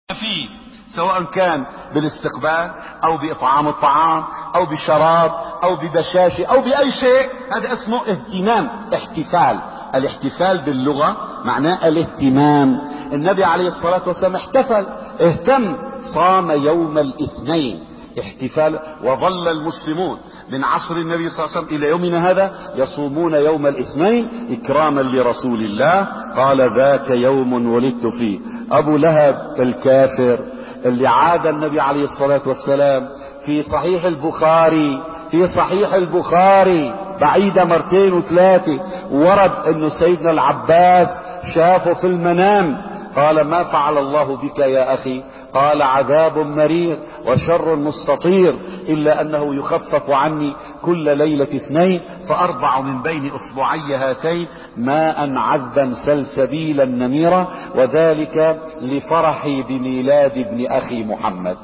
فيه، سواء كان بالاستقبال او باطعام الطعام او بشراب او ببشاشة او باي شيء، هذا اسمه اهتمام، احتفال. الاحتفال باللغة معناه الاهتمام. النبي عليه الصلاة والسلام احتفل، اهتم، صام يوم الاثنين احتفال. وظل المسلمون من عصر النبي صلى الله عليه وسلم الى يومنا هذا يصومون يوم الاثنين اكراما لرسول الله. قال ذاك يوم ولدت فيه. ابو لهب الكافر اللي عاد النبي عليه الصلاة والسلام في صحيح البخاري بعيدة مرتين وثلاثة، ورد انه سيدنا العباس شافه في المنام، قال ما فعل الله بك يا اخي؟ قال عذاب مرير وشر مستطير، الا انه يخفف عني كل ليلة اثنين فاربع من بين اصبعي هاتين ماء عذبا سلسبيلا نميرا، وذلك لفرحي بميلاد ابن اخي محمد.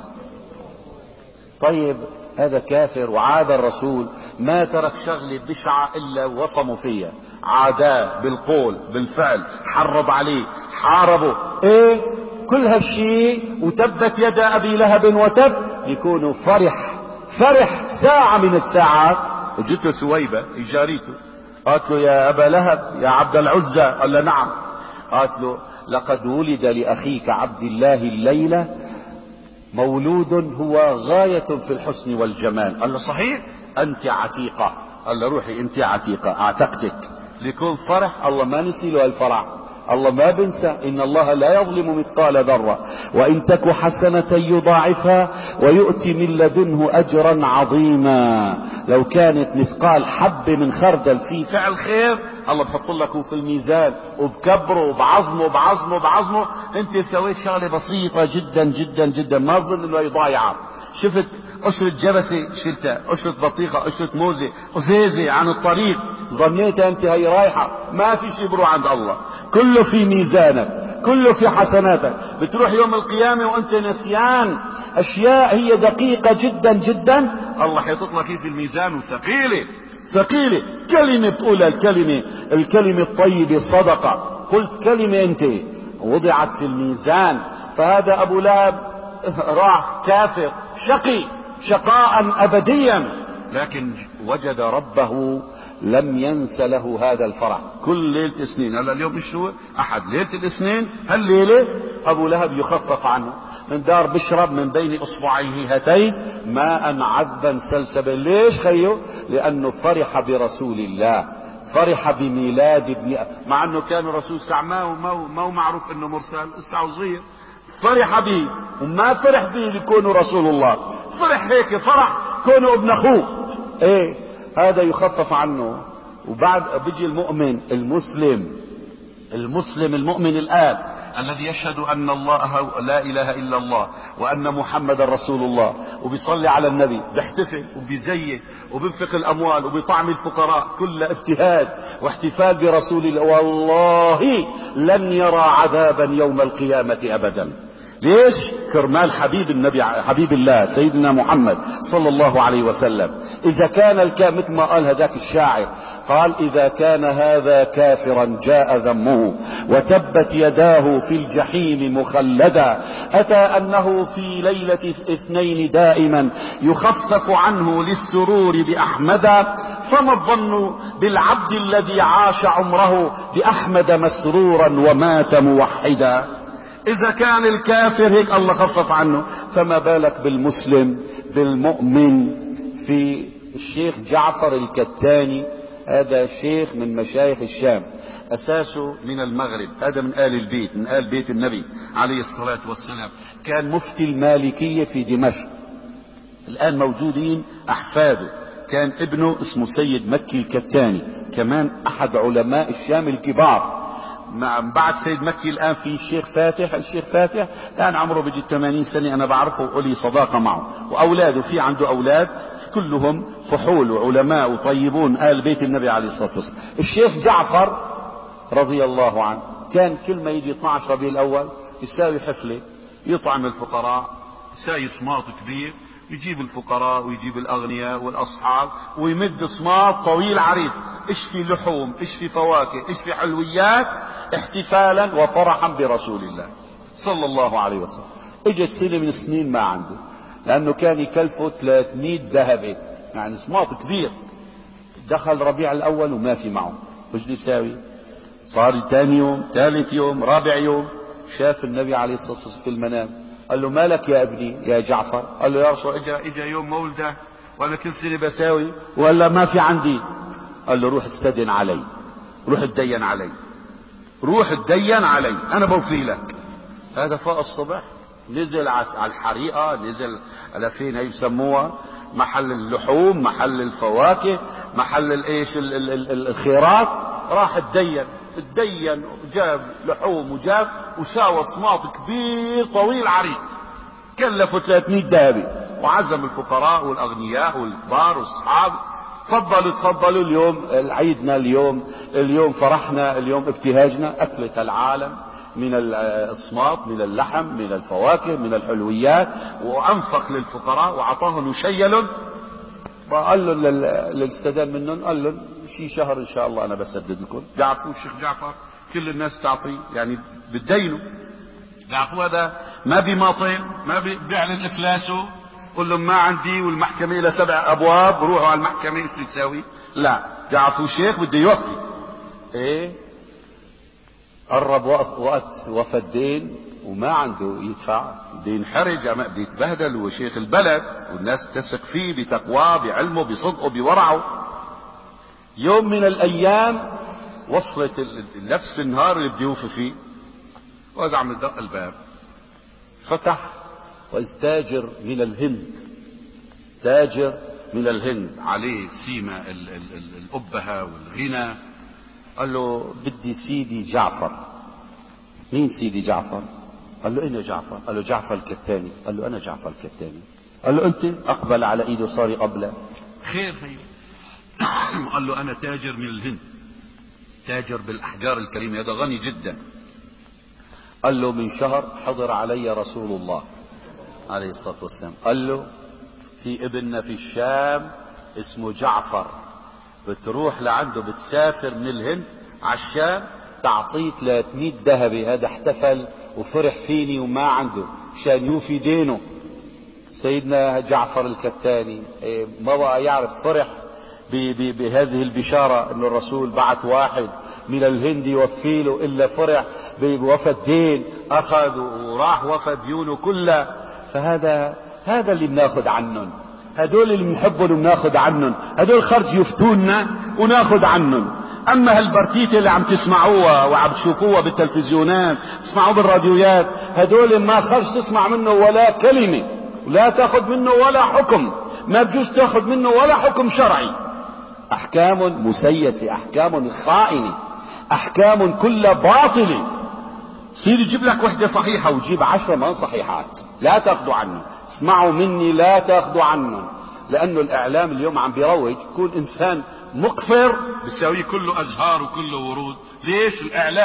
طيب هذا كافر وعاد الرسول، ما ترك شغلة بشعة الا وصموا فيها، عاداه بالقول بالفعل، حرض عليه، حاربه، ايه كل هالشيء، وتبت يد ابي لهب وتب، يكونوا فرح ساعة من الساعات. وجدته سويبة جاريته، قالت له يا ابا لهب يا عبد العزى، قال له نعم. قالت له لقد ولد لاخيك عبد الله الليلة مولود هو غاية في الحسن والجمال. قال له صحيح، انت عتيقة. قال له روحي انت عتيقة، اعتقتك. ليكون فرح، الله ما نسي له الفرح، الله ما بنسى، ان الله لا يظلم مثقال ذرة وان تك حسنة يضاعفها ويؤتي من لدنه اجرا عظيما. لو كانت مثقال حب من خردل في فعل خير، الله بحط لك في الميزان وبكبره وبعظمه. انت سويت شغلة بسيطة جدا جدا جدا، ما ظن انه يضايعها. شفت قشرة جبسة شلتها، قشرة بطيخة، قشرة موزة، قزيزة عن الطريق، ظنيتها انت هي رايحة، ما في شيء بروح عند الله، كله في ميزانك، كله في حسناتك. بتروح يوم القيامة وانت نسيان اشياء هي دقيقة جدا جدا، الله حيطط لك في الميزان، وثقيلة كلمة بتقولها، الكلمة الطيبة صدقة، قلت كلمة انت وضعت في الميزان. فهذا ابو لهب راح كافر شقي شقاء ابديا، لكن وجد ربه لم ينس له هذا الفرح. كل ليلة اثنين، هلا اليوم مش هو احد، ليلة الاثنين هالليلة ابو لهب يخفف عنه من دار بشرب من بين اصبعيه هاتين ماء عذبا سلسبا. ليش خيو؟ لانه فرح برسول الله، فرح بميلاد ابن، مع انه كان الرسول سعماه وما معروف انه مرسل، لسه صغير، فرح به وما فرح به لكونه رسول الله، فرح هيك فرح كونه ابن اخوه. ايه هذا يخفف عنه. وبعد بيجي المؤمن المؤمن الآن الذي يشهد أن الله لا إله إلا الله وأن محمد رسول الله، وبيصلي على النبي، بيحتفل وبيزين وبينفق الأموال وبيطعم الفقراء، كل ابتهاج واحتفال برسول الله، والله لن يرى عذابا يوم القيامة أبدا. ليش؟ كرمال حبيب الله سيدنا محمد صلى الله عليه وسلم. اذا كان مثل ما قال هذاك الشاعر، قال اذا كان هذا كافرا جاء ذمه وتبت يداه في الجحيم مخلدا، اتى انه في ليلة اثنين دائما يخفف عنه للسرور باحمدا، فما الظن بالعبد الذي عاش عمره باحمد مسرورا ومات موحدا. اذا كان الكافر هيك الله خفف عنه، فما بالك بالمسلم بالمؤمن. في الشيخ جعفر الكتاني، هذا شيخ من مشايخ الشام، اساسه من المغرب، هذا من آل البيت، من آل بيت النبي عليه الصلاة والسلام، كان مفتي المالكية في دمشق، الان موجودين احفاده. كان ابنه اسمه سيد مكي الكتاني، كمان احد علماء الشام الكبار. بعد سيد مكي الان في الشيخ فاتح الان عمره بيجي 80 سنة، انا بعرفه ولي صداقة معه، واولاده في عنده اولاد كلهم فحول وعلماء وطيبون آل بيت النبي عليه الصلاة والسلام. الشيخ جعفر رضي الله عنه كان كل ما يجي 12 ربيع الاول يساوي حفلة، يطعم الفقراء، يساوي صماط كبير، يجيب الفقراء ويجيب الاغنياء والاصحاب، ويمد صماط طويل عريض، ايش في لحوم، ايش في فواكه، ايش في حلويات، احتفالا وفرحا برسول الله صلى الله عليه وسلم. اجت سنة من السنين ما عنده، لانه كان يكلفه 300 ذهبة، يعني سماط كبير. دخل ربيع الاول وما في معه، وش بده يساوي؟ صار ثاني يوم، ثالث يوم، رابع يوم، شاف النبي عليه الصلاة والسلام في المنام. قال له مالك يا ابني يا جعفر؟ قال له يا رسول اجا يوم مولده وانا كل سنة بساوي ولا ما في عندي. قال له روح استدن علي، روح اتدين علي، روح اتدين علي، انا بوفي لك. هذا فاق الصبح نزل على الحريقة، نزل على فين هي يسموها، محل اللحوم، محل الفواكه، محل الايش الخيرات، راح اتدين وجاب لحوم وجاب وساوى صماط كبير طويل عريض كلفه 300 ذهبي، وعزم الفقراء والاغنياء والكبار والصحاب. تفضلوا اليوم عيدنا، اليوم فرحنا، اليوم ابتهاجنا. اكلة العالم من الصماط، من اللحم، من الفواكه، من الحلويات، وانفق للفقراء واعطاهم وشيلهم. وقال له للاستدان منهم، قال له شي شهر ان شاء الله انا بسدد لكم. بيعرفوا الشيخ جعفر كل الناس تعطيه، يعني بتدينه. بيعرفوا هذا ما بيماطل، ما بيعلن افلاسه، قل لهم ما عندي والمحكمة لها 7 ابواب، روحوا على المحكمة شو يساوي. لا، بيعرفوا شيخ بده يوفي. ايه، قرب وقت وفى الدين وما عنده يدفع، بده ينحرج، بده يتبهدل، هو شيخ البلد والناس تثق فيه بتقواه، بعلمه، بصدقه، بورعه. يوم من الايام وصلت نفس النهار اللي بده يوفي فيه، وإذا عم يدق الباب، فتح وإذ تاجر من الهند، تاجر من الهند عليه سيمة الأبهة والغنى. قال له بدي سيدي جعفر. مين سيدي جعفر؟ قال له انا جعفر. قال له جعفر الكتاني. قال له انا جعفر الكتاني. قال له انت؟ اقبل على ايده صار يقبله. خير. قال له انا تاجر من الهند، تاجر بالاحجار الكريمة، هذا غني جدا. قال له من شهر حضر علي رسول الله عليه الصلاة والسلام، قال له في ابننا في الشام اسمه جعفر، بتروح لعنده، بتسافر من الهند على الشام، تعطيه 300 ذهبي. هذا احتفل وفرح فيني وما عنده شان يوفي دينه. سيدنا جعفر الكتاني ما بقى يعرف، فرح بهذه البشارة انه الرسول بعث واحد من الهند يوفي له، الا فرح بوفى الدين، اخذ وراح وفى ديونه كلها. فهذا اللي بناخذ عنهم، هدول اللي بنحبهم وبناخذ عنهم، هدول خرج يفتونا وناخذ عنهم. اما هالبرتيتة اللي عم تسمعوها وعم تشوفوها بالتلفزيونات، تسمعوها بالراديويات، هدول ما خرج تسمع منه ولا كلمة، ولا تاخذ منه ولا حكم، ما بجوز تاخذ منه ولا حكم شرعي. احكام مسيسة، احكام خائنة، احكام كلها باطلة. صير يجيب لك وحدة صحيحة ويجيب 10 ما صحيحات، لا تاخذوا عنه. اسمعوا مني، لا تاخذوا عنه، لانه الاعلام اليوم عم بيروج، يكون انسان مقفر بيساويه كله ازهار وكله ورود. ليش؟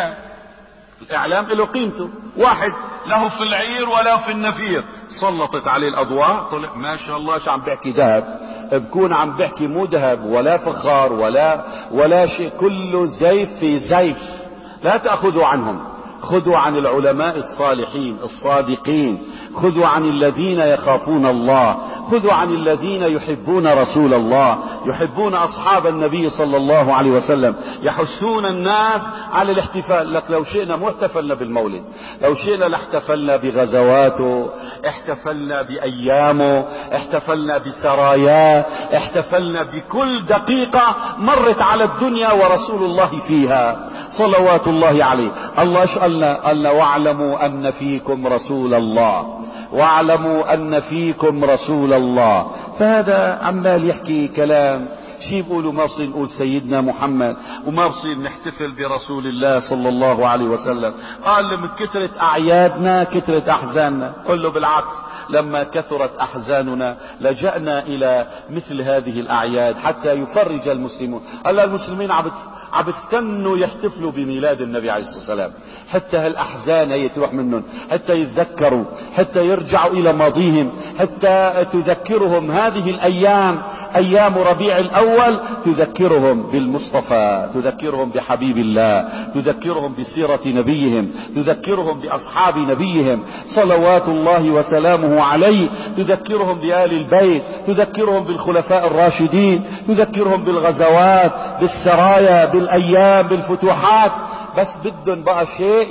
الاعلام له قيمته. واحد له في العير ولا في النفير، سلطت عليه الاضواء، طلع ما شاء الله شو عم بحكي ذهب، بكون عم بحكي مو ذهب ولا فخار ولا شيء، كله زيف في زيف. لا تأخذوا عنهم، خذوا عن العلماء الصالحين الصادقين، خذوا عن الذين يخافون الله، خذوا عن الذين يحبون رسول الله، يحبون اصحاب النبي صلى الله عليه وسلم، يحثون الناس على الاحتفال. لك لو شئنا مو احتفلنا بالمولد، لو شئنا لاحتفلنا بغزواته، احتفلنا بايامه، احتفلنا بسراياه، احتفلنا بكل دقيقة مرت على الدنيا ورسول الله فيها صلوات الله عليه. الله قالنا واعلموا ان فيكم رسول الله، واعلموا ان فيكم رسول الله. فهذا عمال يحكي كلام، شي بيقولوا ما بصير نقول سيدنا محمد، وما بصير نحتفل برسول الله صلى الله عليه وسلم. قال من كثرة اعيادنا كثرة احزاننا. قل له بالعكس، لما كثرت احزاننا لجأنا الى مثل هذه الاعياد حتى يفرج المسلمون. قال المسلمين عم يستنوا يحتفلوا بميلاد النبي عليه الصلاة والسلام، حتى هالاحزان هي تروح منهم، حتى يتذكروا، حتى يرجعوا الى ماضيهم، حتى تذكرهم هذه الايام ايام ربيع الاول تذكرهم بالمصطفى، تذكرهم بحبيب الله، تذكرهم بسيرة نبيهم، تذكرهم باصحاب نبيهم صلوات الله وسلامه عليه، تذكرهم بآل البيت، تذكرهم بالخلفاء الراشدين، تذكرهم بالغزوات، بالسرايا، بالايام، بالفتوحات. بس بدهم بقى شيء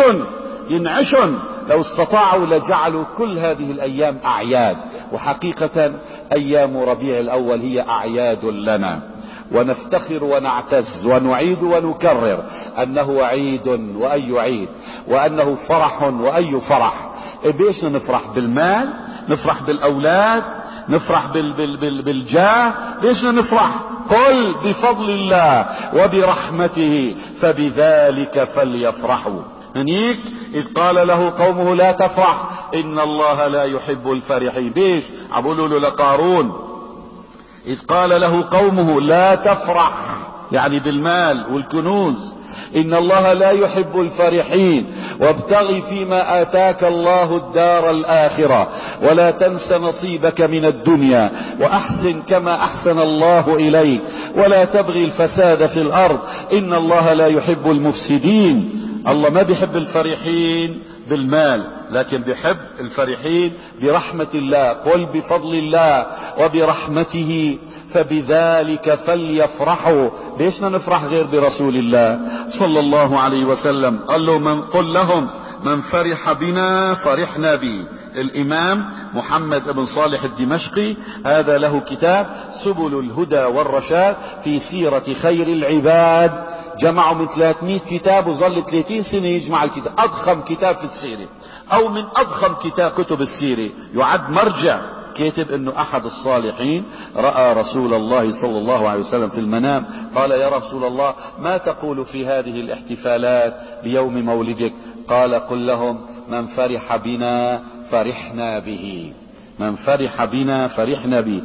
ينعشن. لو استطاعوا لجعلوا كل هذه الايام اعياد. وحقيقة ايام ربيع الاول هي اعياد لنا، ونفتخر ونعتز ونعيد ونكرر انه عيد واي عيد، وانه فرح واي فرح. بيش نفرح؟ بالمال، نفرح بالاولاد، نفرح بالجاه. ليش نفرح؟ قل بفضل الله وبرحمته فبذلك فليفرحوا. هنيك إذ قال له قومه لا تفرح إن الله لا يحب الفرحين. بيش عبولوا له لقارون؟ إذ قال له قومه لا تفرح، يعني بالمال والكنوز، إن الله لا يحب الفرحين وابتغ فيما آتاك الله الدار الآخرة ولا تنس نصيبك من الدنيا وأحسن كما أحسن الله إليك ولا تبغي الفساد في الأرض إن الله لا يحب المفسدين. الله ما بيحب الفرحين بالمال، لكن بيحب الفرحين برحمة الله. قل بفضل الله وبرحمته فبذلك فليفرحوا. ليشنا نفرح غير برسول الله صلى الله عليه وسلم؟ قال له قل لهم من فرح بنا فرحنا به. الامام محمد بن صالح الدمشقي هذا له كتاب سبل الهدى والرشاد في سيرة خير العباد، جمعوا من 300 كتاب وظل 30 سنة يجمع الكتاب. اضخم كتاب في السيرة، او من اضخم كتب السيرة، يعد مرجع. كاتب انه احد الصالحين رأى رسول الله صلى الله عليه وسلم في المنام، قال يا رسول الله ما تقول في هذه الاحتفالات بيوم مولدك؟ قال قل لهم من فرح بنا فرحنا به، من فرح بنا فرحنا به.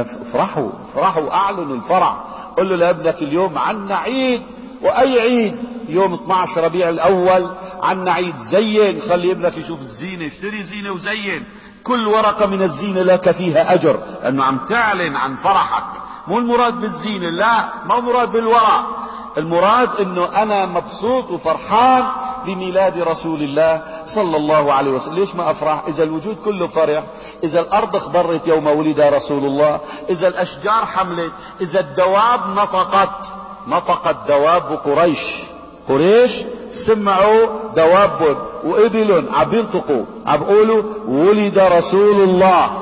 فافرحوا اعلنوا الفرح. قل له لابنك اليوم عنا عيد، واي عيد؟ يوم 12 ربيع الاول عنا عيد، زين، خلي ابنك يشوف الزينة، اشتري زينة وزين. كل ورقة من الزينة لك فيها اجر، انه عم تعلن عن فرحك. مو المراد بالزينة، لا، ما هو مراد بالورق. المراد انه انا مبسوط وفرحان بميلاد رسول الله صلى الله عليه وسلم. ليش ما افرح اذا الوجود كله فرح؟ اذا الارض اخضرت يوم ولد رسول الله، اذا الاشجار حملت، اذا الدواب نطقت دواب قريش سمعوا دواب وإبل عم ينطقوا عم بيقولوا ولد رسول الله.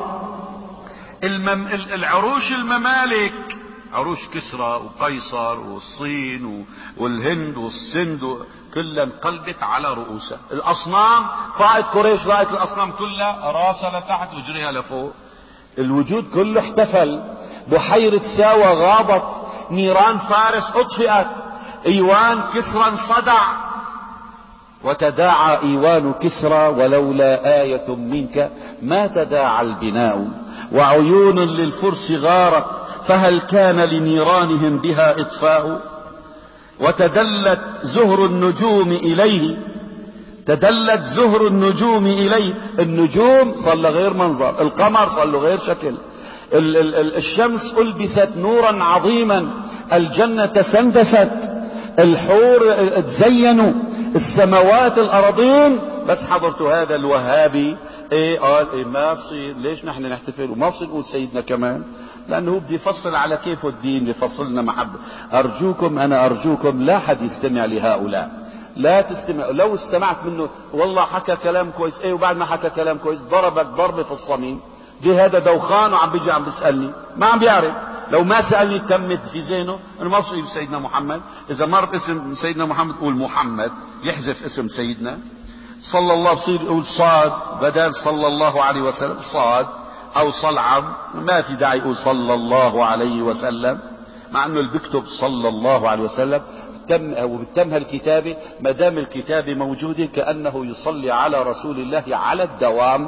العروش الممالك، عروش كسرى وقيصر والصين والهند والسند كلها انقلبت على رؤوسها. الاصنام فائت قريش رأت الاصنام كلها راسها لتحت وجريها لفوق. الوجود كله احتفل. بحيرة ساوى غابت، نيران فارس اطفئت، ايوان كسرى انصدع. وتداعى ايوان كسرى ولولا آية منك ما تداعى البناء. وعيون للفرس غارت فهل كان لنيرانهم بها اطفاء. وتدلت زهر النجوم اليه، تدلت زهر النجوم اليه. النجوم صار له غير منظر، القمر صار له غير شكل، الشمس ألبست نورا عظيما، الجنة تسندست، الحور تزينوا، السماوات الأراضين. بس حضرتوا هذا الوهابي قال ما بصير. ليش نحن نحتفل وما بصير نقول سيدنا كمان؟ لأنه هو بده يفصل على كيفه الدين، يفصلنا محبة. أنا أرجوكم لا حد يستمع لهؤلاء، لا تستمع. لو استمعت منه والله حكى كلام كويس، وبعد ما حكى كلام كويس ضربك ضربة في الصميم. دي هذا دوخان وعم بيجي عم بيسألني، ما عم بيعرف. لو ما سألني تمت في ذهنه انه ما بصير سيدنا محمد. اذا مر باسم سيدنا محمد قول محمد، يحذف اسم سيدنا صلى الله، بصير يقول صاد بدل صلى الله عليه وسلم، صاد او صلعم. ما في داعي يقول صلى الله عليه وسلم، مع انه اللي بيكتب صلى الله عليه وسلم وبتم هالكتابة، ما دام الكتابة موجودة كأنه يصلي على رسول الله على الدوام.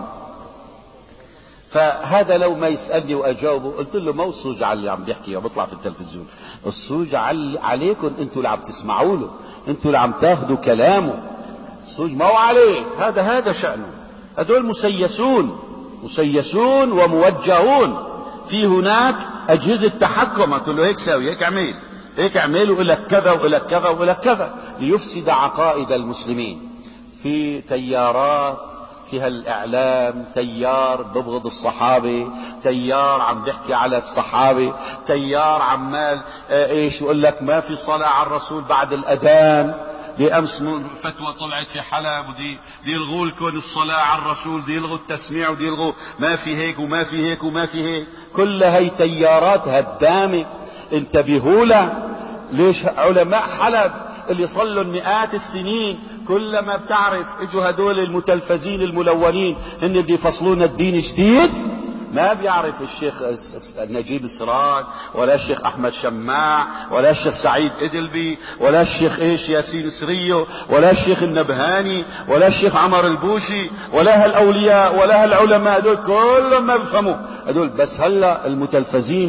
فهذا لو ما يسألني وأجاوبه قلت له ما هو الصوج على اللي عم بيحكي وبيطلع في التلفزيون، الصوج عليكم انتوا اللي عم تسمعوا له، انتوا اللي عم تاخذوا كلامه. الصوج ما هو عليه، هذا شأنه. هذول مسيسون وموجهون. في هناك اجهزة تحكم، قلت له هيك ساوي، هيك اعمل، هيك اعمل، وإلك كذا وإلك كذا وإلك كذا، ليفسد عقائد المسلمين. في تيارات فيها الإعلام، تيار ببغض الصحابة، تيار عم بيحكي على الصحابة، تيار عمال ايش يقول لك ما في صلاة على الرسول بعد الأذان. بأمس فتوى طلعت في حلب، ودي يلغوا لكم الصلاة على الرسول، دي يلغوا التسميع، ودي يلغوا ما في هيك وما في هيك وما في هيك. كل هي تيارات هدامة، انتبهوا لها. ليش علماء حلب اللي صلوا مئات السنين كلما بتعرف اجوا هدول المتلفزين الملونين هن اللي يفصلون الدين جديد؟ ما بيعرف الشيخ نجيب السراج، ولا الشيخ احمد شماع، ولا الشيخ سعيد ادلبي، ولا الشيخ ايش ياسين سريو، ولا الشيخ النبهاني، ولا الشيخ عمر البوشي، ولا هالاولياء ولا هالعلماء هدول كلهم ما بيفهموا هدول. بس هلا المتلفزين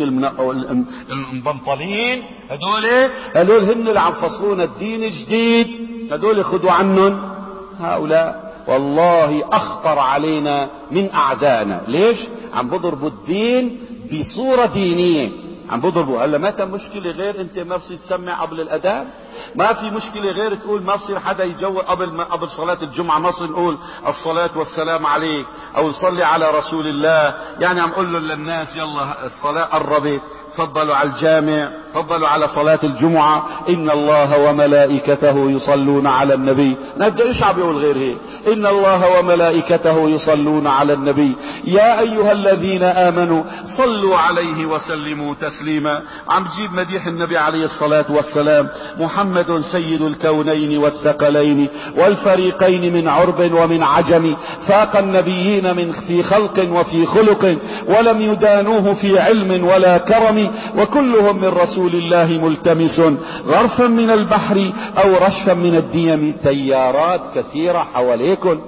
المبنطلين هدول هن اللي عم فصلون الدين جديد، هدول خذوا عنهم. هؤلاء والله اخطر علينا من اعدائنا. ليش؟ عم بضربوا الدين بصورة دينية، عم بضربوا. هلا ما كان مشكلة غير انت ما بصير تسمع قبل الاذان، ما في مشكلة غير تقول ما بصير حدا يجوز قبل صلاة الجمعة ما بصير نقول الصلاة والسلام عليك او نصلي على رسول الله. يعني عم قول للناس يلا الصلاة قربت، تفضلوا على الجامع، تفضلوا على صلاة الجمعة، إن الله وملائكته يصلون على النبي. نبدأ إيش عم بيقول غير هيك؟ إن الله وملائكته يصلون على النبي يا أيها الذين آمنوا صلوا عليه وسلموا تسليما. عم تجيب مديح النبي عليه الصلاة والسلام. محمد سيد الكونين والثقلين والفريقين من عرب ومن عجم، فاق النبيين من في خلق وفي خلق، ولم يدانوه في علم ولا كرم، وكلهم من رسول الله ملتمس غرفا من البحر او رشفا من الديم. تيارات كثيرة حواليكم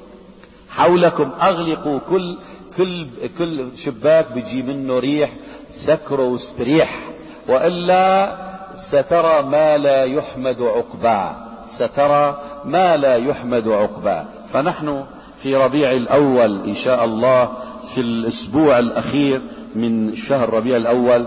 حولكم، اغلقوا كل شباك بيجي منه ريح، سكروا واستريح، والا سترى ما لا يحمد عقباه، سترى ما لا يحمد عقباه. فنحن في ربيع الاول ان شاء الله في الاسبوع الاخير من شهر ربيع الاول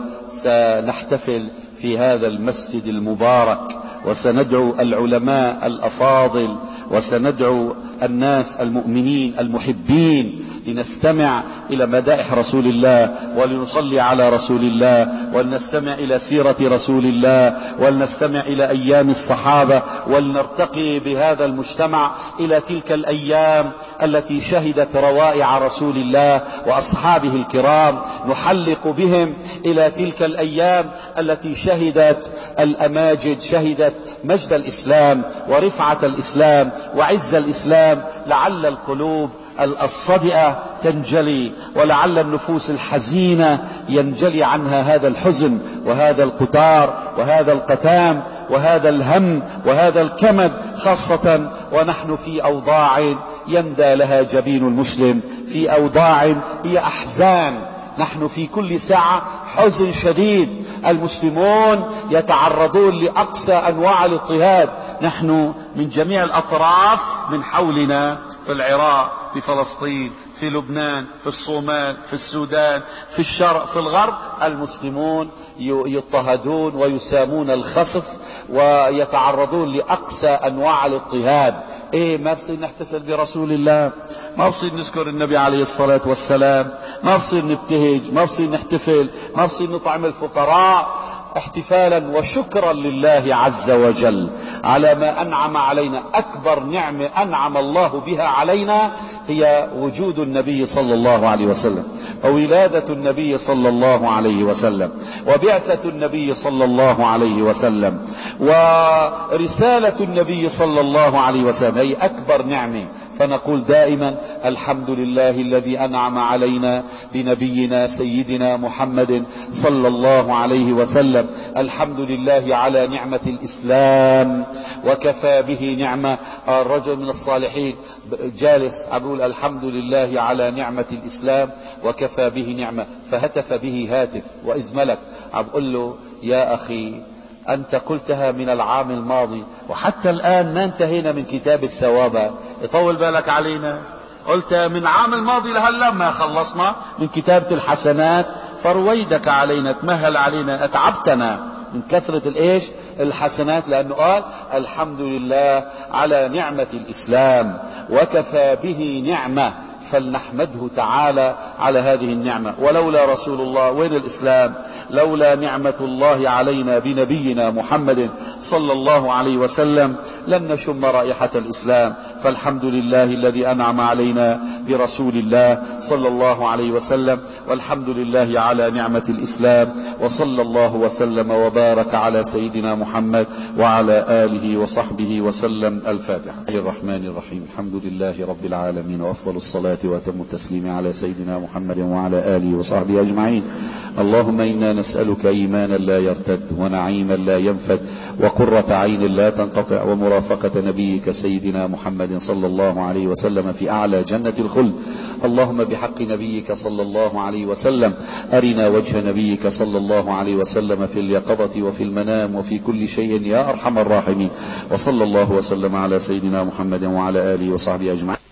سنحتفل في هذا المسجد المبارك، وسندعو العلماء الافاضل، وسندعو الناس المؤمنين المحبين لنستمع الى مدائح رسول الله، ولنصلي على رسول الله، ولنستمع الى سيرة رسول الله، ولنستمع الى ايام الصحابة، ولنرتقي بهذا المجتمع الى تلك الايام التي شهدت روائع رسول الله واصحابه الكرام، نحلق بهم الى تلك الايام التي شهدت الاماجد، شهدت مجد الاسلام ورفعة الاسلام وعز الاسلام. لعل القلوب الصدئة تنجلي، ولعل النفوس الحزينة ينجلي عنها هذا الحزن وهذا القتار وهذا القتام وهذا الهم وهذا الكمد، خاصة ونحن في أوضاع يندى لها جبين المسلم، في أوضاع هي أحزان. نحن في كل ساعة حزن شديد، المسلمون يتعرضون لأقصى أنواع الاضطهاد. نحن من جميع الأطراف من حولنا، في العراق، في فلسطين، في لبنان، في الصومال، في السودان، في الشرق، في الغرب، المسلمون يضطهدون ويسامون الخسف ويتعرضون لأقصى أنواع الاضطهاد. ايه ما بصير نحتفل برسول الله، ما بصير نذكر النبي عليه الصلاة والسلام، ما بصير نبتهج، ما بصير نحتفل، ما بصير نطعم الفقراء، احتفالا وشكرا لله عز وجل على ما انعم علينا. اكبر نعمة انعم الله بها علينا هي وجود النبي صلى الله عليه وسلم، وولادة النبي صلى الله عليه وسلم، وبعثة النبي صلى الله عليه وسلم، ورسالة النبي صلى الله عليه وسلم، هي اكبر نعمة. فنقول دائما الحمد لله الذي انعم علينا بنبينا سيدنا محمد صلى الله عليه وسلم. الحمد لله على نعمة الاسلام وكفى به نعمة. الرجل من الصالحين جالس عم الحمد لله على نعمة الاسلام وكفى به نعمة، فهتف به هاتف واذ ملك عم قل له يا اخي انت قلتها من العام الماضي وحتى الان ما انتهينا من كتاب الثواب، يطول بالك علينا. قلت من العام الماضي لهلا ما خلصنا من كتابة الحسنات، فرويدك علينا، تمهل علينا، اتعبتنا من كثرة الايش الحسنات، لانه قال الحمد لله على نعمة الاسلام وكفى به نعمة، فلنحمده تعالى على هذه النعمة. ولولا رسول الله وين الإسلام؟ لولا نعمة الله علينا بنبينا محمد صلى الله عليه وسلم لن نشم رائحة الإسلام. فالحمد لله الذي أنعم علينا برسول الله صلى الله عليه وسلم، والحمد لله على نعمة الإسلام. وصلى الله وسلم وبارك على سيدنا محمد وعلى آله وصحبه وسلم. الفاتحة. الرحمن الرحيم. الحمد لله رب العالمين، وأفضل الصلاة وأتم التسليم على سيدنا محمد وعلى آله وصحبه أجمعين. اللهم إنا نسألك إيمانا لا يرتد، ونعيما لا ينفد، وقرة عين لا تنقطع، ومرافقة نبيك سيدنا محمد صلى الله عليه وسلم في أعلى جنة الخلد. اللهم بحق نبيك صلى الله عليه وسلم أرنا وجه نبيك صلى الله عليه وسلم في اليقظة وفي المنام وفي كل شيء يا أرحم الراحمين. وصلى الله وسلم على سيدنا محمد وعلى آله وصحبه أجمعين.